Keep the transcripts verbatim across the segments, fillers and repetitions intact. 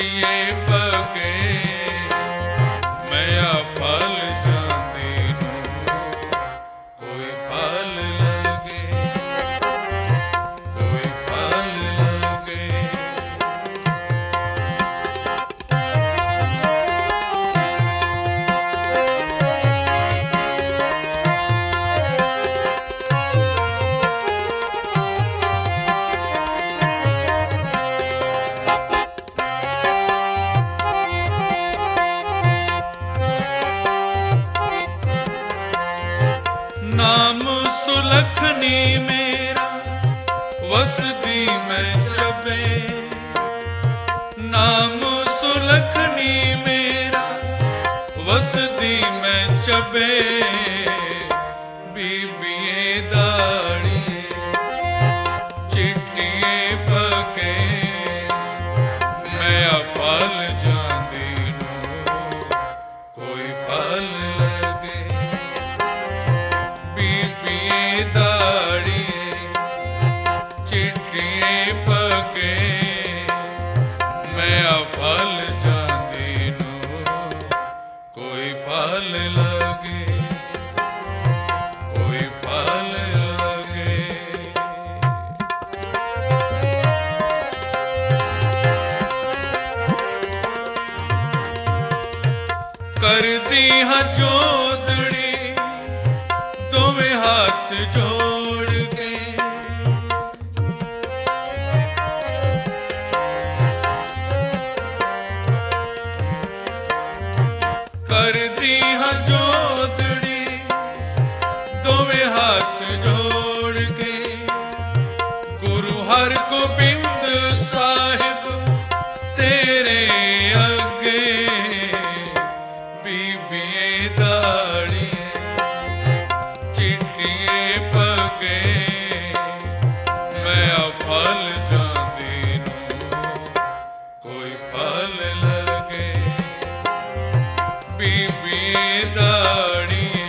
चिट्टिए पके मैं फल जांदी नूं कोई फल लगे कोई फल लगे। नाम सुलखनी मेरा वसदी मैं चबे नाम सुलखनी मेरा वसदी मैं चबे बीबिए दाड़िए चिट्टिए पके मैं फल जांदी नूं कोई फल लगे। बीबिए दाड़िए चिट्टिए पके मैं फल जांदी नूं कोई फल लगे कोई फल लगे। कर दी हाँ जोदड़ी दोवें हाथ जोड़ के कर दी हाँ जोदड़ी दोवें हाथ जोड़ के गुरु हर गोबिंद साहिब तेरे अगे बीबिए दाड़िए चिट्टिए पके मैं फल जांदी नूं कोई फल लगे। बीबिए दाड़िए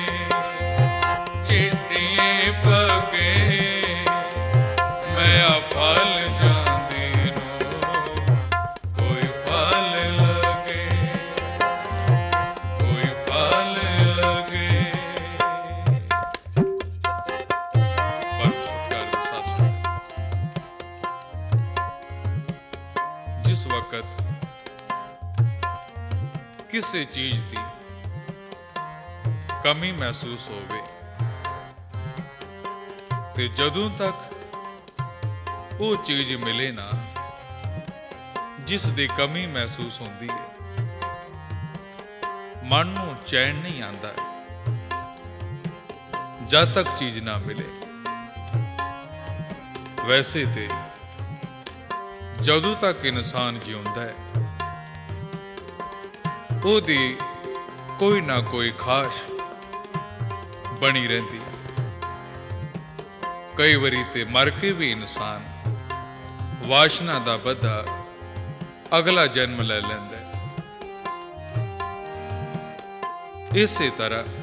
चिट्टिए पके मैं फल जांदी नूं कोई फल लगे कोई फल लगे। जिस वक्त किसी चीज की कमी महसूस होवे ते जदों तक वो चीज मिले ना जिस दी कमी महसूस होंदी है मन नूं चैन नहीं आंदा जद तक चीज ना मिले। वैसे ते जदों तक इंसान जिउंदा है ओदी कोई ना कोई खाश बनी रहती। कई बारी ते मर के भी इंसान वासना दा बधा अगला जन्म ले लैंदा है। इसे तरह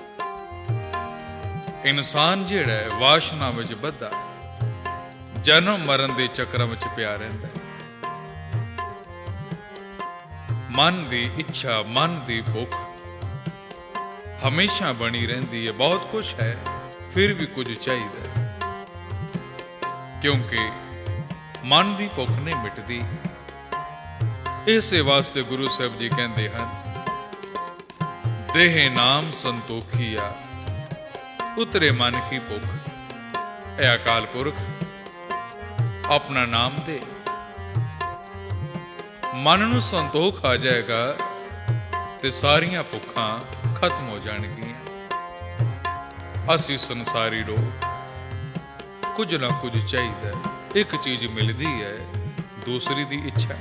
इंसान जिहड़ा है वासना विच बधा जन्म मरण दे चक्कर विच पिया रहिंदा है। मन दी इच्छा मन दी भुख हमेशा बनी रहती है। बहुत कुछ है फिर भी कुछ चाहिए क्योंकि मन दी भुख नहीं मिटदी। इसे वास्ते गुरु साहब जी कहते हैं देह नाम संतोखिया उतरे मन की भुख। ए अकाल पुरख अपना नाम दे मन नूं संतोख आ जाएगा ते सारियां भुखां खत्म हो जाणगियां। असी संसारी लोग कुछ ना कुछ चाहिए, एक चीज मिलती है दूसरी दी इच्छा,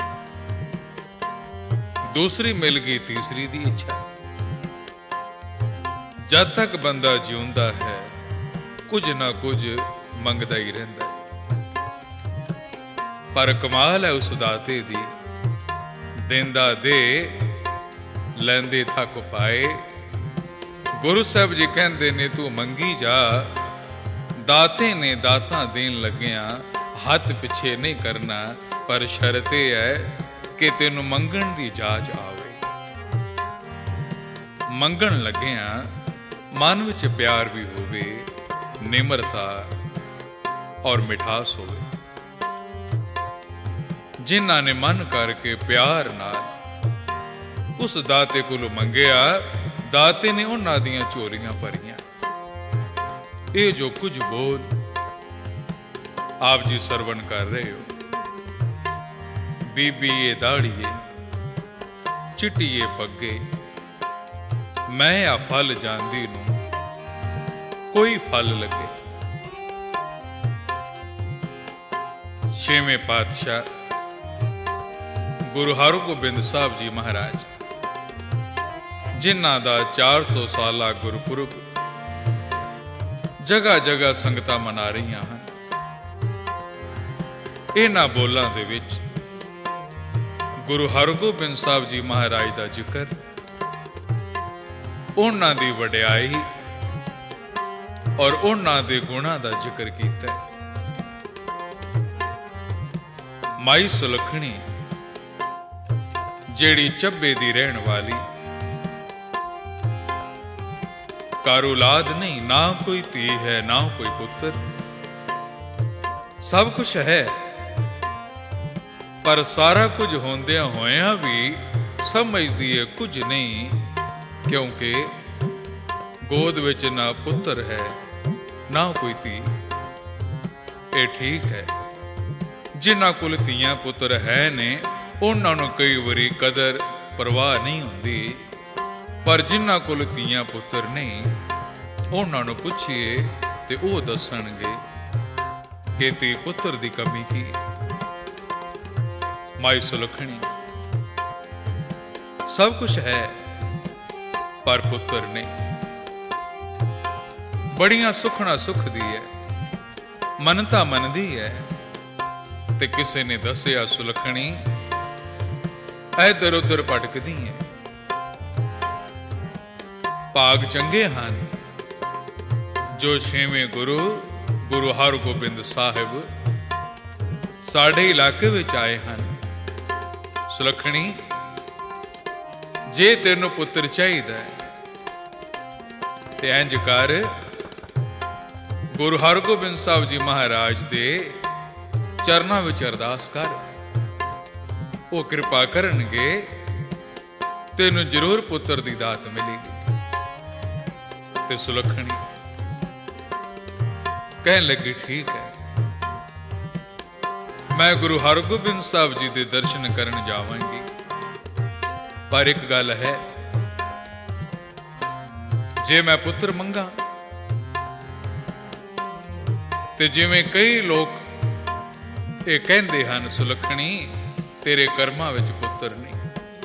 दूसरी मिल गई तीसरी दी इच्छा। जद तक बंदा जिउंदा है कुछ ना कुछ मंगदा ही रहिंदा है। पर कमाल है उस दाते दी, देंदा दे लैंदे थक पाए। गुरु साहब जी कहंदे ने तू मंगी जा, दाते ने दाता देन लग्या हाथ पिछे नहीं करना। पर शर्त है कि तैनूं मंगण दी जाच आवे। मंगण लग्गिया मन विच प्यार भी होवे, निमरता और मिठास होवे। जिन्हां ने मन करके प्यार नाल उस दाते कोलों मंगिया, दाते ने उन्हां दियां झोलियां भरियां। ये जो कुछ बोल आप जी सरवण कर रहे हो, बीबी ये दाड़िए चिट्टिए पग्गे, मैं आ फल जांदी नूं कोई फल लगे। छेवें पातशाह गुरु हरगोबिंद साहब जी महाराज, जिन्हां दा चार सौ साला गुरपुरब जगह जगह संगतां मना रही हैं, इन्हां बोलां दे विच गुरु हरगोबिंद साहब जी महाराज दा जिक्र, उन्हां दी वडियाई और उन्हां दे गुणां दा जिक्र कीता है। माई सुलखणी जेड़ी चब्बे दी रहन वाली, घर औलाद नहीं, ना कोई धी है ना कोई पुत्र, सब कुछ है पर सारा कुछ होंदियां होया भी समझदी है कुछ नहीं, क्योंकि गोद विच ना पुत्र है ना कोई धी। ये ठीक है, जिन्हां कोल धीआं पुत्र है ने उन्हां नूं कई वारी कदर परवाह नहीं हुंदी, पर जिन्हां कोल धीआं पुत्र नहीं उन्हां नूं पुछिए ते ओह दसणगे कि धी पुत्र दी कमी की। माई सुलखणी सब कुछ है पर पुत्र नहीं। बड़ियां सुखना सुखदी है, मनता मनदी है, ते किसे ने दसिया सुलखणी इधर उधर भटकदी है। भाग चंगे हन जो छेवें गुरु गुरु हरगोबिंद साहिब साडे इलाके विच आए हन। सुलखणी जे तेनों पुत्र चाहिए ते इंज कर, गुरु हरगोबिंद साहब जी महाराज दे चरना विच अरदास कर, वो कृपा करनगे, तेनों जरूर पुत्र दी दात मिलेगी। ते सुलखणी कहने लगी ठीक है, मैं गुरु हरगोबिंद साहब जी दे दर्शन करन जावांगी, पर एक गल है, जे मैं पुत्र मंगा ते जिवें कई लोग ये कहंदे हन सुलखणी तेरे कर्मां विच पुत्र नहीं,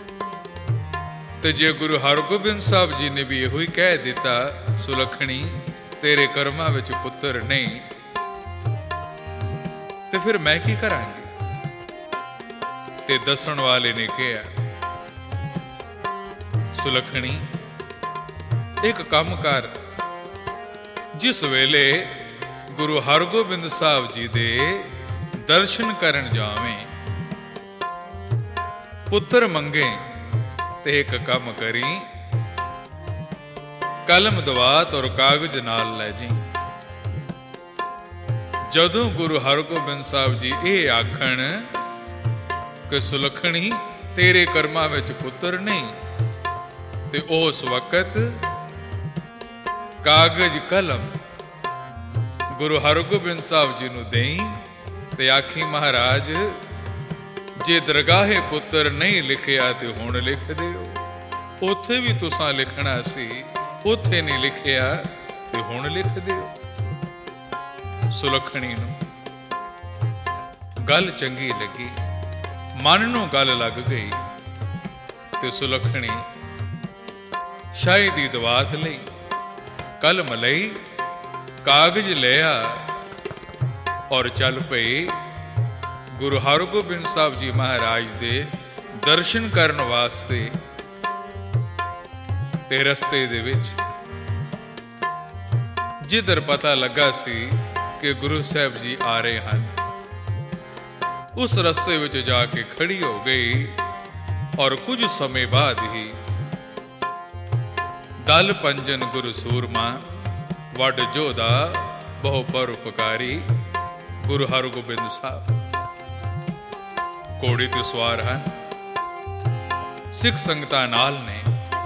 ते जे गुरु हरगोबिंद साहब जी ने भी यही कह दिता सुलखणी तेरे कर्मां विच पुत्र नहीं, ते फिर मैं की करांगी। ते दसन वाले ने कहा सुलखणी एक काम कर, जिस वेले गुरु हरगोबिंद साहब जी दे दर्शन करन जावें, पुत्र मंगे ते एक काम करी, कलम दवात और कागज नाल लै जी। जदों गुरु हरगोबिंद साहब जी ये आखण कि सुलखणी तेरे कर्मां विच पुत्र नहीं, ते उस वक्त कागज कलम गुरु हरगोबिंद साहब जी नूं देई ते आखी महाराज जे दरगाहे पुत्र नहीं लिखिया ते हुण लिख दिओ, उत्थे भी तुसां लिखना सी, उत्थे नहीं लिखिया ते हुण लिख दिओ। सुलखणी नूं गल चंगी लगी, मन नूं गल लग गई, ते सुलखणी शाही दी दवात लई, कलम लई, कागज लिया और चल पई गुरु हरगोबिंद साहब जी महाराज दे दर्शन करन वास्ते। ते रस्ते दे विच जिधर पता लगा सी कि गुरु साहब जी आ रहे हैं, उस रस्ते विच जाके खड़ी हो गई और कुछ समय बाद ही दल पंजन गुरु सूरमा वड जोधा बहु परोपकारी गुरु हरगोबिंद साहब घोड़े ते सवार हैं। सिख संगतां नाल ने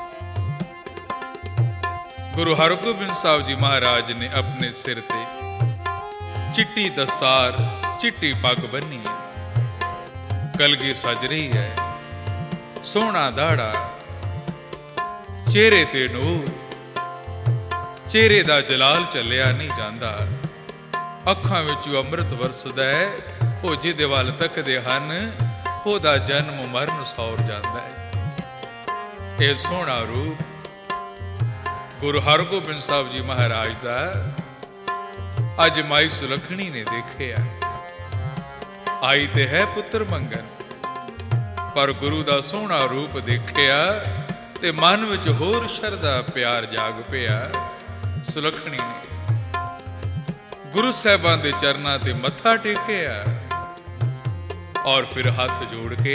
गुरु हरगोबिंद साहब जी महाराज ने अपने सिर ते चिट्टी दस्तार चिट्टी पग बन्नी है, कलगी सज रही है, सोहना दाड़ा, चेहरे ते नूर, चेहरे दा जलाल चलिया नहीं जांदा, अखां विचों अमृत वरसदा है, ओ जिहदे वल तकदे हन ओहदा जन्म मरण सौर जांदा है। इह सोहना रूप गुरु हरगोबिंद साहब जी महाराज दा अज माई सुलखणी ने देखिया। आई ते है पुत्र मंगन, पर गुरु दा सोहना रूप देखिया ते मन विच होर शरदा प्यार जाग पिया। सुलखणी ने गुरु साहिबां दे चरनां ते मत्था टेकिया और फिर हाथ जोड़ के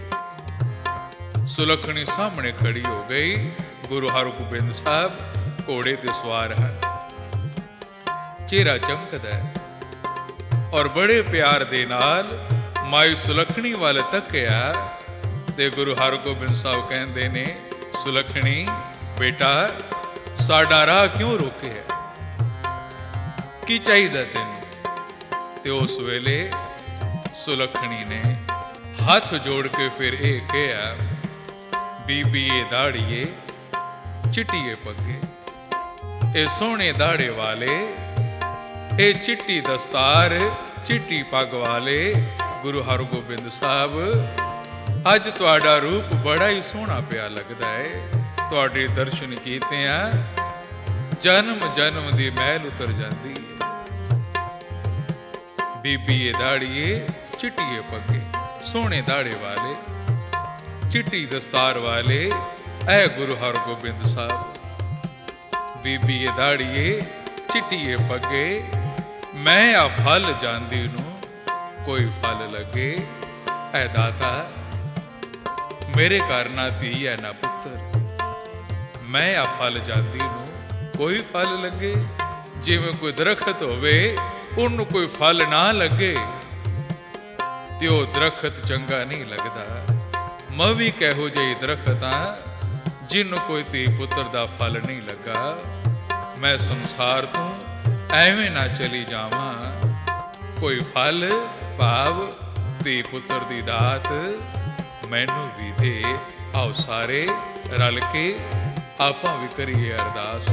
सुलखणी सामने खड़ी हो गई। गुरु हरगोबिंद साहब घोड़े ते सवार हैं, चेहरा चमकदा है और बड़े प्यार दे नाल माई सुलखणी वाल तकिया ते गुरु हरगोबिंद साहब कहंदे ने, सुलखणी बेटा साडा राह क्यों रोके है, की चाहिदा तैनूं? ते उस वेले सुलखणी ने हाथ जोड़ के फिर ए कहा, बीबीए दाड़िए चिट्टिए पगे, ए सोहने दाड़े वाले, ए चिट्टी दस्तार चिट्टी पग वाले गुरु हरगोबिंद साहब, अज तुहाडा रूप बड़ा ही सोहना पिया लगदा है। तुहाडे दर्शन कीते आ जन्म जन्म दी मैल उतर जांदी है। बीबीए दाड़िए चिट्टिए पगे, सोहने दाड़े वाले, चिट्टी दस्तार वाले ऐ गुरु हरगोबिंद साहब। बीबीए दाड़िए चिट्टिए पगे, मैं आ फल जांदी नूं कोई फल लगे, ऐ दाता मेरे घर ना धी है ना पुत्र, मैं आ फल जांदी नूं कोई फल लगे। जिवें कोई दरखत होवे उन्नू कोई फल ना लगे ते ओ दरखत चंगा नहीं लगदा। मैं भी कहो जिही दरखत हां जिन्नू कोई धी पुत्र दा फल नहीं लगा। मैं संसार तो एवें ना चली जावां, कोई फल भाव धी पुत्र दी दात मैनू भी दे। आओ सारे रल के आपां भी करिए अरदास।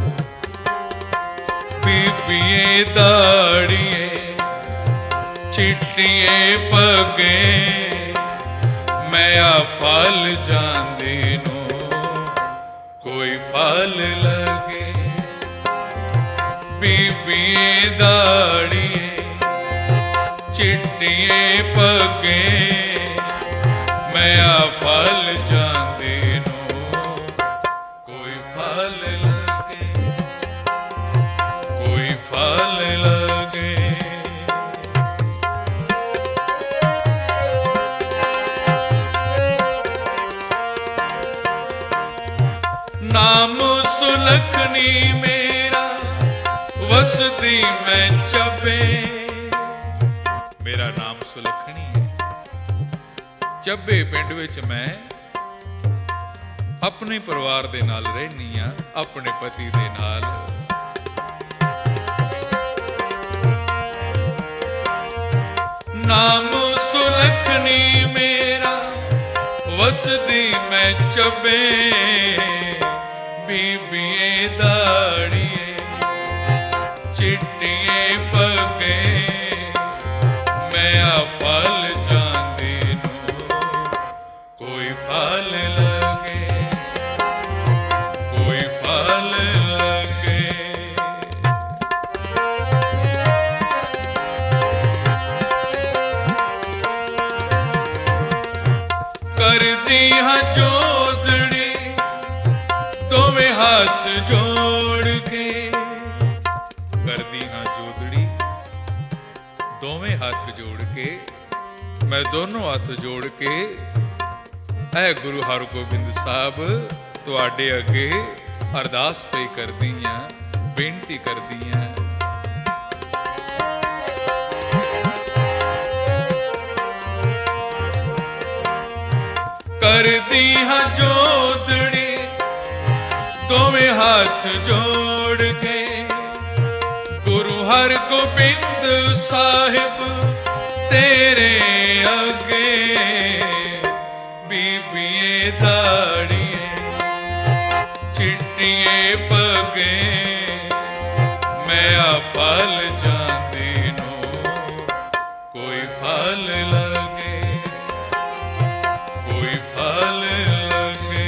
बीबीए दाड़िए चिट्टिए पगे, मैं आ फल जांदी नूं कोई फल लगे। बीबीए दाड़िए चिट्टिए पगे, मैं आ फल जांदी नूं कोई फल लगे, कोई फल लगे। नाम सुलखनी मेरा वसदी मैं चबे, मेरा नाम सुलखनी है। ਚੱਬੇ ਪਿੰਡ ਵਿੱਚ ਮੈਂ ਆਪਣੇ ਪਰਿਵਾਰ ਦੇ ਨਾਲ ਰਹਿਨੀ ਆ, ਆਪਣੇ ਪਤੀ ਦੇ ਨਾਲ। ਨਾਮ ਸੁਲਖਣੀ ਮੇਰਾ ਵਸਦੀ ਮੈਂ ਚੱਬੇ, ਬੀਬੀਏ ਦਾੜੀਏ ਚਿੱਟੀਏ ਪੱਗੇ, ਮੈਂ ਆ ਫਲ फल लगे, कोई फल लगे। कर दी हाँ जोदड़ी दोवें हाथ जोड़ के, कर दी हाँ जोदड़ी दोवें हाथ जोड़ के मैं दोनों हथ जोड़ के ऐ गुरु हरगोबिंद साहब तुहाडे अगे अरदास पे करदी हां, बेनती करदी हां। करदी हां जोदड़ी दोवें हाथ जोड़ के गुरु हरगोबिंद साहिब तेरे अगे बीबिए दाड़िए चिट्टिए पगे मैं आ फल जांदे नो कोई फल लगे कोई फल लगे।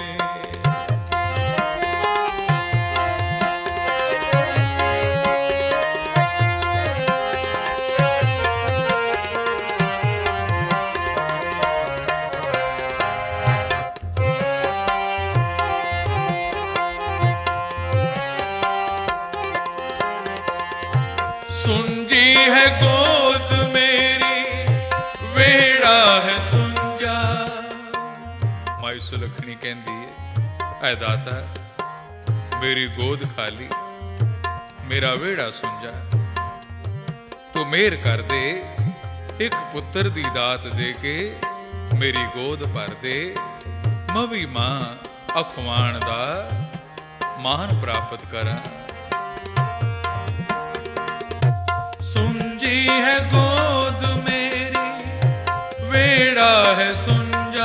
सुंजी है गोद मेरी वेड़ा है सुंजा। माई सुलखनी कहती है ऐ दाता मेरी गोद खाली मेरा वेड़ा सुंजा, तू मेहर कर दे एक पुत्र दी दात दे के मेरी गोद भर दे, मवी मां अखवाण दा मान प्राप्त करा। सुंजी है गोद मेरी वेड़ा है सुंजा,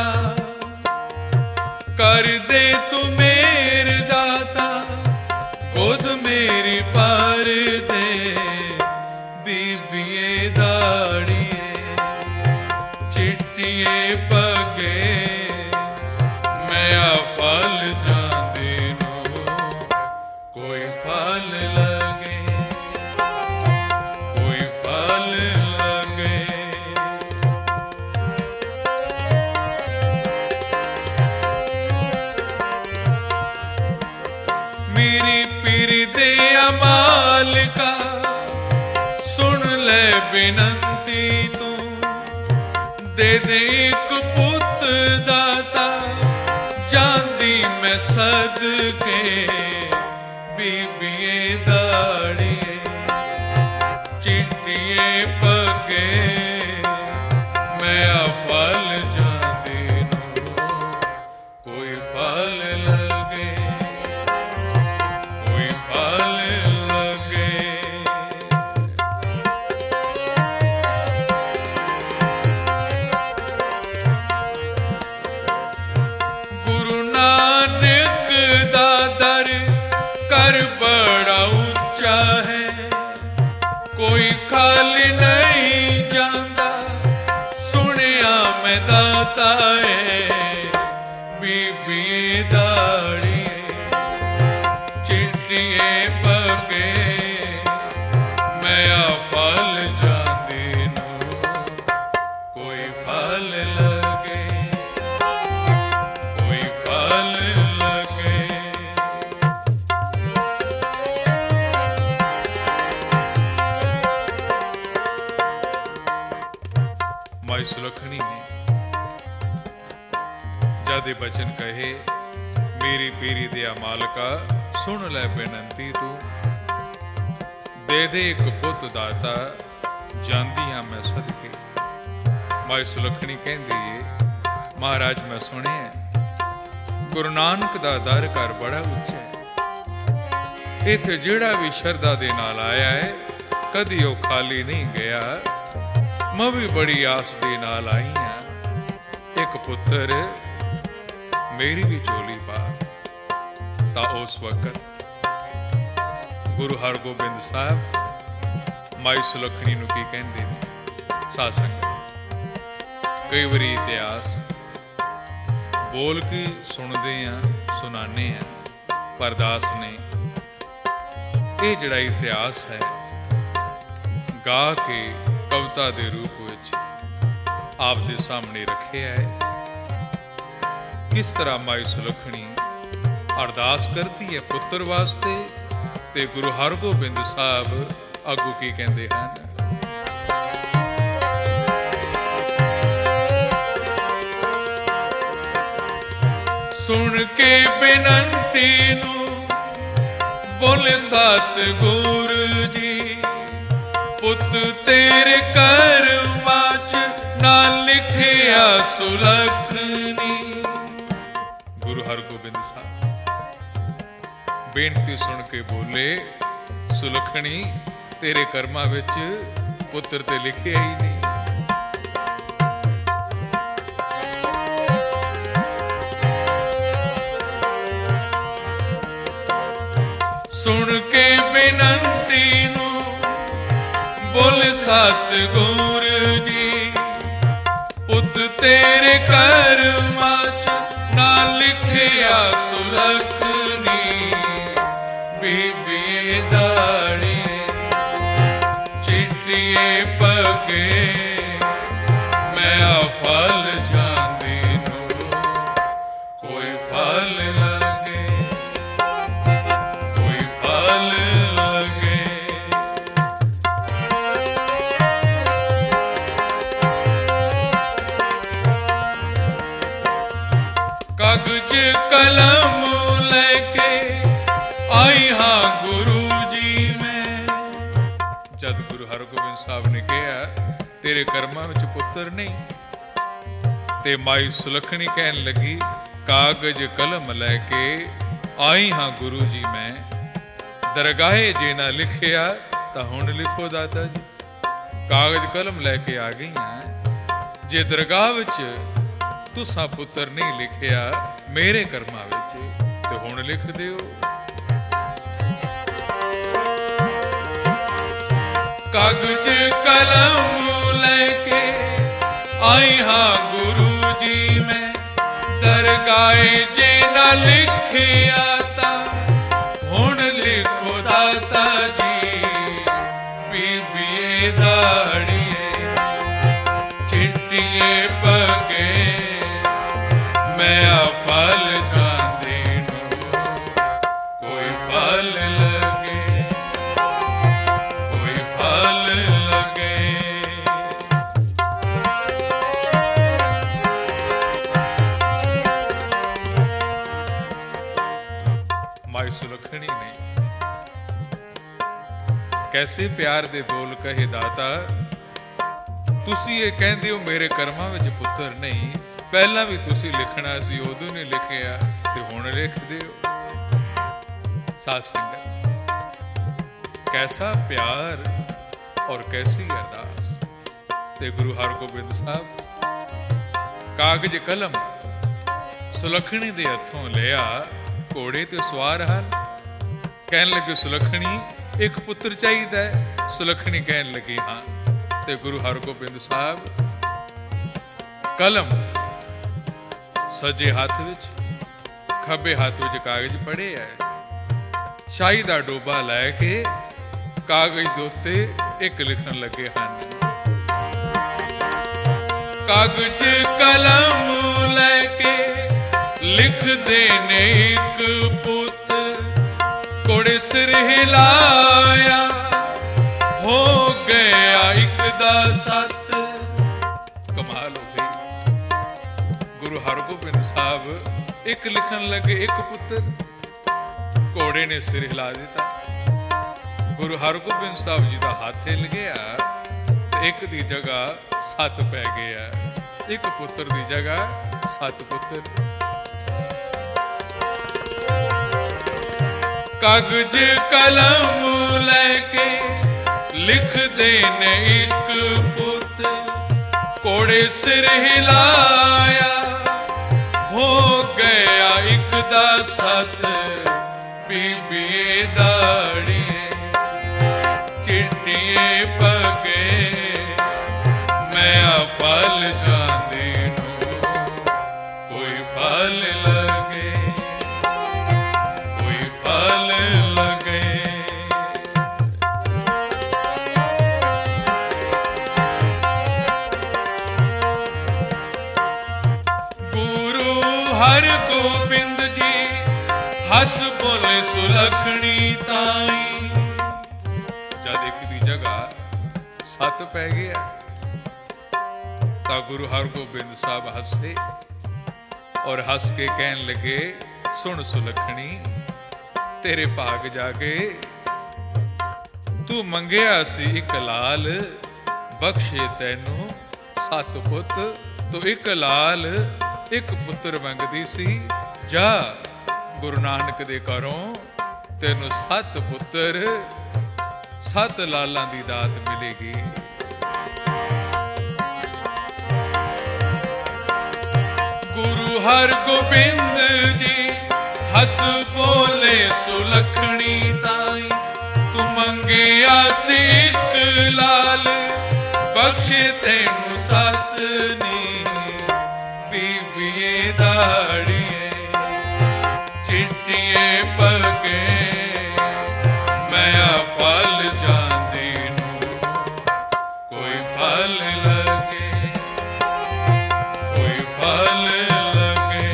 कर दे तू मेरे दाता गोद मेरी पर दे बीबिए दाड़िए चिट्टिए पगे मैं आ फल जांदे नो कोई फल लगे कोई फल लगे। मेरी पीर दे अमाल का सुन ले बिनती तू दे दे एक पुत दाता जांदी मैं सदके बीबिए दाड़िए चिट्टिए पगे मैं आ फल जांदे नो कोई फल लगे कोई फल लगे। गुरु नानक दा दर कर बड़ा ऊंचा है कोई खाली नहीं जांदा सुनिया मैं दाता है बीबिए दाड़िए चिट्टिए पगे मैं आ फल जांदे नो कोई फल लगे कोई फल लगे। माई सुलखनी ने जादे बचन कहे मेरी पीरी दिया मालका सुन ले बेनती तू दे दे एक पुत दाता जांदी हां मैं सदके। माई सुलखनी कहंदी है महाराज मैं सुनिया गुरु नानक दा दर घर बड़ा उच्चा है, इत्थे जेड़ा भी शरदा दे नाल आया है कदी ओ खाली नहीं गया, मैं भी बड़ी आस दे नाल आई हां एक पुत्र मेरी भी झोली पा। ता उस वक्त गुरु हरगोबिंद साहब माई सुलखनी नूं की कहंदे ने सासंग कई वारी इतिहास बोल के सुनते हैं सुनाने हैं, पर दास ने ये जिहड़ा इतिहास है गा के कविता के रूप में आप दे सामने रखे है। किस तरह माई सुलखनी अरदास करती है पुत्र वास्ते ते गुरु हरगोबिंद साहब अगू की कहते हैं। सुन के बेनंती नू बोले सतगुर जी, पुत तेरे कर्मां च ना लिखिया सुलखनी। गुरु हरगोबिंद साहब बेनती सुन के बोले, सुलखनी तेरे कर्मां विच पुत्र ते लिखिया ही नहीं। सुन के बेनंती नू बोले सतगुर जी, पुत तेरे कर्मां च ना लिखिया सुलखनी। बीबी दाड़ी चिट्ठिए पगे, मैं फल जांदी नू कोई फल लगे, कोई फल लगे। कागज कलम लेके आई हाँ गुरु जी मैं। जद गुरु हरगोबिंद साहब ने कहा तेरे कर्मां विच पुत्र नहीं, ते माई सुलखनी कहन लगी कागज कलम लेके आई हाँ गुरु जी मैं। दरगाहे जे ना लिखिया तां हुण लिखो दाता जी। कागज कलम लेके आ गई हैं, जे दरगाह विच तुसां पुत्र नहीं लिखिया मेरे कर्मां विच ते हुण लिख दिओ। कागज कलम लेके आई हाँ गुरु जी मैं। दरगाहे जे ना लिखिया तां हुण लिखो दाता जी। बीबीए दाड़िए चिट्ठिए पगे, मैं फल जांदी नू कोई फल लगे, कोई फल लगे। माई सुलखनी ने कैसे प्यार दे बोल कहे दाता, तुसी ये कहंदे हो मेरे कर्मां विच पुत्र नहीं, पहला भी तुसी लिखना सी उदों नहीं लिखिया ते हुण लिख दिओ। साध संगत कैसा प्यार और कैसी अरदास। ते गुरु हरगोबिंद साहब कागज कलम सुलखनी दे हथों लिया, घोड़े ते सवार हन। कहन लगे सुलखनी एक पुत्र चाहिदा है। सुलखनी कहन लगी हाँ। ते गुरु हरगोबिंद साहब कलम सजे हाथ विच, खब्बे हाथ विच कागज फड़े है। शाही दा डोबा लैके कागज दे उत्ते एक लिखन लगे हन। कागज कलम लैके लिख देने एक पुत, कोड़े सिर हिलाया हो गया एक दा सत। कमाल हो गई। गुरु हरगोबिंद साहब एक लिखन लगे एक पुत्र, घोड़े ने सिर हिला दिता। गुरु हरगोबिंद साहब जी का हाथ हिल गया, एक दी जगह सत पै गया। एक पुत्र दी जगह सत पुत्र। कागज कलम लेके लिख देने एक पुत, कोड़े सिर हिलाया हो गया एक दा सत। बीबीए दाड़िए चिट्ठिए पगे, मैं फल जांदी नू कोई फल लगे, कोई फल लगे। गुरु हरगोबिंद जी हस बोले सुलखनी ताई। जद एक दी जगह सत पै गया ता गुरु हरगोबिंद साहब हसे ਔਰ ਹੱਸ ਕੇ ਕਹਿਣ ਲੱਗੇ, ਸੁਣ ਸੁਲੱਖਣੀ, ਤੇਰੇ ਭਾਗ ਜਾਗੇ। ਤੂੰ ਮੰਗਿਆ ਸੀ ਇੱਕ ਲਾਲ, ਬਖਸ਼ੇ ਤੈਨੂੰ ਸੱਤ ਪੁੱਤ। ਤੂੰ ਇੱਕ ਲਾਲ ਇੱਕ ਪੁੱਤਰ ਮੰਗਦੀ ਸੀ, ਜਾ ਗੁਰੂ ਨਾਨਕ ਦੇ ਘਰੋਂ ਤੈਨੂੰ ਸੱਤ ਪੁੱਤਰ ਸੱਤ ਲਾਲਾਂ ਦੀ ਦਾਤ ਮਿਲੇਗੀ। ਗੁਰੂ ਹਰਗੋਬਿੰਦ ਜੀ ਹੱਸ ਬੋਲੇ, ਸੁਲੱਖਣੀ ਤਾਈ ਤੂੰ ਮੰਗਿਆ ਸੀ ਇੱਕ ਲਾਲ, ਬਖਸ਼ੇ ਤੈਨੂੰ ਸੱਤ ਨੀ। ਬੀਬੀਏ ਦਾੜੀਏ ਚਿੱਟੀਏ ਪੱਗੇ, ਮੈਂ ਆ ਫਲ ਜਾਂਦੀ ਨੂੰ ਕੋਈ ਫਲ ਲੱਗੇ, ਕੋਈ ਫਲ ਲੱਗੇ।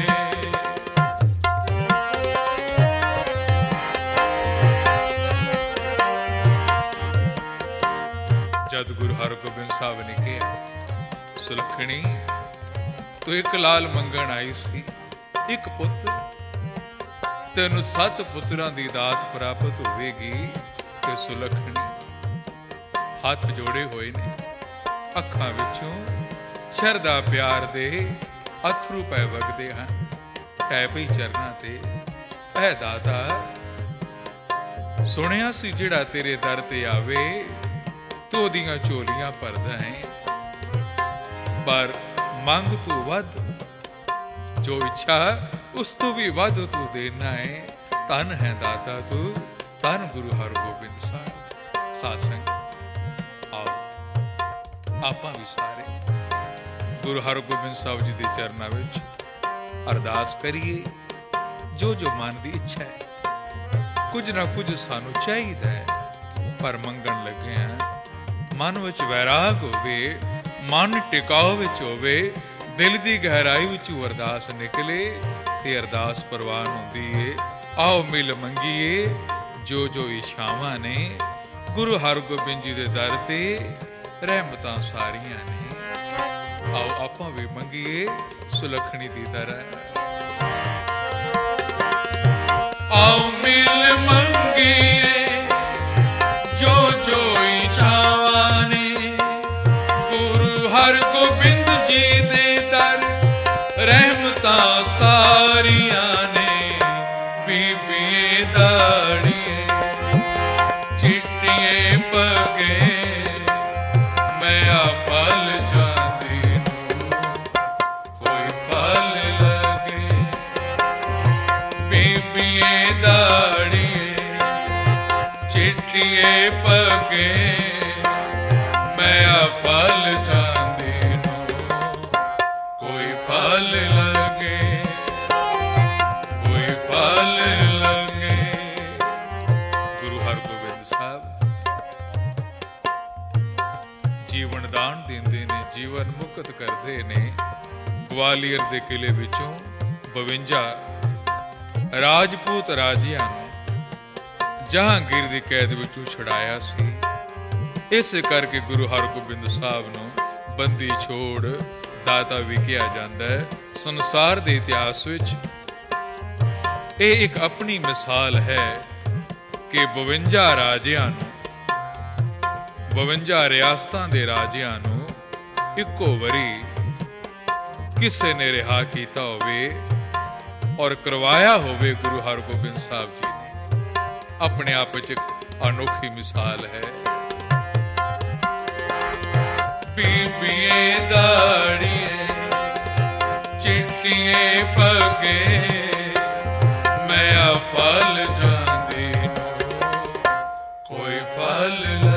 ਜਦ ਗੁਰੂ ਹਰਗੋਬਿੰਦ ਸਾਹਿਬ ਨੇ ਕਿਹਾ, ਸੁਲੱਖਣੀ ਤੂੰ ਇੱਕ ਲਾਲ ਮੰਗਣ ਆਈ ਸੀ, ਇੱਕ ਪੁੱਤ, ਤੈਨੂੰ ਸੱਤ ਪੁੱਤਰਾਂ ਦੀ ਦਾਤ ਪ੍ਰਾਪਤ ਹੋਵੇਗੀ। ਤੇ ਸੁਲੱਖਣੀ ਹੱਥ ਜੋੜੇ ਹੋਏ ਨੇ, ਅੱਖਾਂ ਵਿੱਚੋਂ ਸ਼ਰਧਾ ਪਿਆਰ ਦੇ ਅਥਰੂ ਪੈ ਵਗਦੇ ਹਨ। ਟੈ ਪਈ ਚਰਨਾਂ ਤੇ, ਐ ਦਾਤਾ ਸੁਣਿਆ ਸੀ ਜਿਹੜਾ ਤੇਰੇ ਦਰ ਤੇ ਆਵੇ ਤੂੰ ਉਹਦੀਆਂ ਝੋਲੀਆਂ ਭਰਦਾ ਹੈ, ਪਰ ਮੰਗ ਤੂੰ ਵੱਧ, ਜੋ ਇੱਛਾ ਉਸ ਤੋਂ ਵੀ ਵੱਧ ਤੂੰ ਦੇਣਾ ਹੈ। ਧੰਨ ਹੈ ਦਾਤਾ ਤੂੰ, ਧੰਨ ਗੁਰੂ ਹਰਗੋਬਿੰਦ ਸਾਹਿਬ। ਸਾਧ ਸੰਗਤ ਆਓ ਆਪਾਂ ਵੀ ਸਾਰੇ ਗੁਰੂ ਹਰਗੋਬਿੰਦ ਸਾਹਿਬ ਜੀ ਦੇ ਚਰਨਾਂ ਵਿੱਚ ਅਰਦਾਸ ਕਰੀਏ। ਜੋ ਜੋ ਮਨ ਦੀ ਇੱਛਾ ਹੈ, ਕੁਝ ਨਾ ਕੁਝ ਸਾਨੂੰ ਚਾਹੀਦਾ ਹੈ, ਪਰ ਮੰਗਣ ਲੱਗੇ ਹਾਂ ਮਨ ਵਿੱਚ ਵੈਰਾਗ ਹੋਵੇ, ਮਨ ਟਿਕਾਓ ਵਿੱਚ ਹੋਵੇ, ਦਿਲ ਦੀ ਗਹਿਰਾਈ ਵਿੱਚੋਂ ਅਰਦਾਸ ਨਿਕਲੇ ਤੇ ਅਰਦਾਸ ਪ੍ਰਵਾਨ ਹੁੰਦੀ ਏ। ਆਓ ਮਿਲ ਮੰਗੀਏ ਜੋ ਜੋ ਇਛਾਵਾਂ ਨੇ, ਗੁਰੂ ਹਰਗੋਬਿੰਦ ਜੀ ਦੇ ਦਰ ਤੇ ਰਹਿਮਤਾਂ ਸਾਰੀਆਂ ਨੇ। ਆਓ ਆਪਾਂ ਵੀ ਮੰਗੀਏ ਸੁਲੱਖਣੀ ਦੀ ਤਰ੍ਹਾਂ। ਆਓ ਮਿਲ ਮੰਗੀਏ ਜੋ ਜੋ ਇਛਾਵਾਂ ਨੇ, ਗੁਰੂ ਹਰਗੋਬਿੰਦ ਜੀ ਦੇ ਦਰ ਰਹਿਮਤਾਂ ਸਾਰੀਆਂ ਨੇ। ਬੀਬੀਏ ਦਾੜੀਏ ਚਿੱਟੀਏ ਪੱਗੇ, ਮੈਂ ਆ ਫਲ ਜਾਂਦੀ ਨੂੰ ਕੋਈ ਫਲ ਲੱਗੇ। ਬੀਬੀਏ ਦਾੜੀਏ ਚਿੱਟੀਏ ਪੱਗੇ, ਮੈਂ ਆ ਫਲ ਜਾਂਦੀ ਨੂੰ ਕੋਈ ਫਲ ਲੱਗੇ, ਕੋਈ ਫਲ ਲੱਗੇ। ਗੁਰੂ ਹਰਗੋਬਿੰਦ ਸਾਹਿਬ ਜੀਵਨ ਦਾਨ ਦਿੰਦੇ ਨੇ, ਜੀਵਨ ਮੁਕਤ ਕਰਦੇ ਨੇ। ਗਵਾਲੀਅਰ ਦੇ ਕਿਲੇ ਵਿੱਚੋਂ ਬਵੰਜਾ ਰਾਜਪੂਤ ਰਾਜਿਆਂ ਨੂੰ ਜਹਾਂਗੀਰ ਦੀ ਕੈਦ ਵਿੱਚੋਂ ਛੁਡਾਇਆ ਸੀ। ਇਸੇ ਕਰਕੇ ਗੁਰੂ ਹਰਗੋਬਿੰਦ ਸਾਹਿਬ ਨੂੰ ਬੰਦੀ ਛੋੜ ਦਾਤਾ ਵੀ ਕਿਹਾ ਜਾਂਦਾ ਹੈ। ਸੰਸਾਰ ਦੇ ਇਤਿਹਾਸ ਵਿੱਚ ਇਹ ਇੱਕ ਆਪਣੀ ਮਿਸਾਲ ਹੈ ਕਿ ਬਵੰਜਾ ਰਾਜਿਆਂ ਨੂੰ, ਬਵੰਜਾ ਰਿਆਸਤਾਂ ਦੇ ਰਾਜਿਆਂ ਨੂੰ ਇੱਕੋ ਵਾਰੀ ਕਿਸੇ ਨੇ ਰਿਹਾ ਕੀਤਾ ਹੋਵੇ ਔਰ ਕਰਵਾਇਆ ਹੋਵੇ। ਗੁਰੂ ਹਰਗੋਬਿੰਦ ਸਾਹਿਬ ਜੀ ਨੇ ਆਪਣੇ ਆਪ ਵਿੱਚ ਇੱਕ ਅਨੋਖੀ ਮਿਸਾਲ ਹੈ। ਬੀਬੀਏ ਦਾੜੀਏ ਚਿੱਟੀਏ ਪੱਗੇ, ਮੈਂ ਆ ਫਲ ਜਾਂਦੀ ਨੂੰ ਕੋਈ ਫਲ